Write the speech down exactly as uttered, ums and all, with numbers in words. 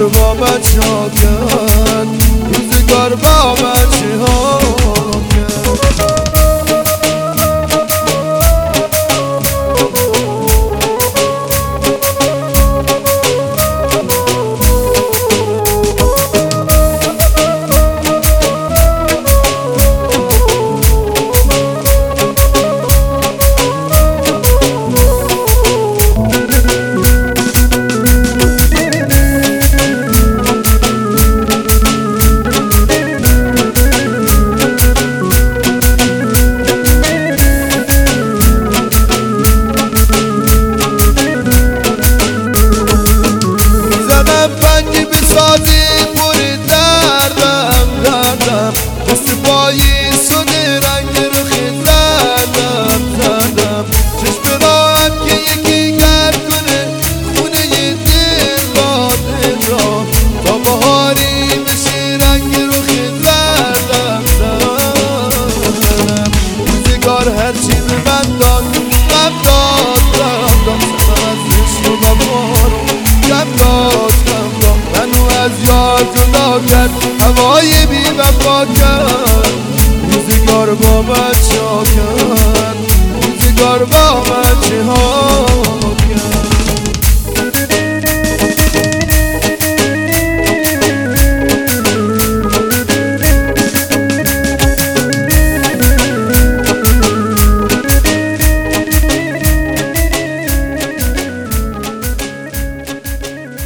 با بچه ها کرد، روزگار با بچه ها کرد. هرچی به من داد غم داد غم داد سنم از عشق و وفا غم داد غم داد منو از یار جدا کرد، هوای بی وفا کرد. روزگار با بچه ها کرد، روزگار با بچه ها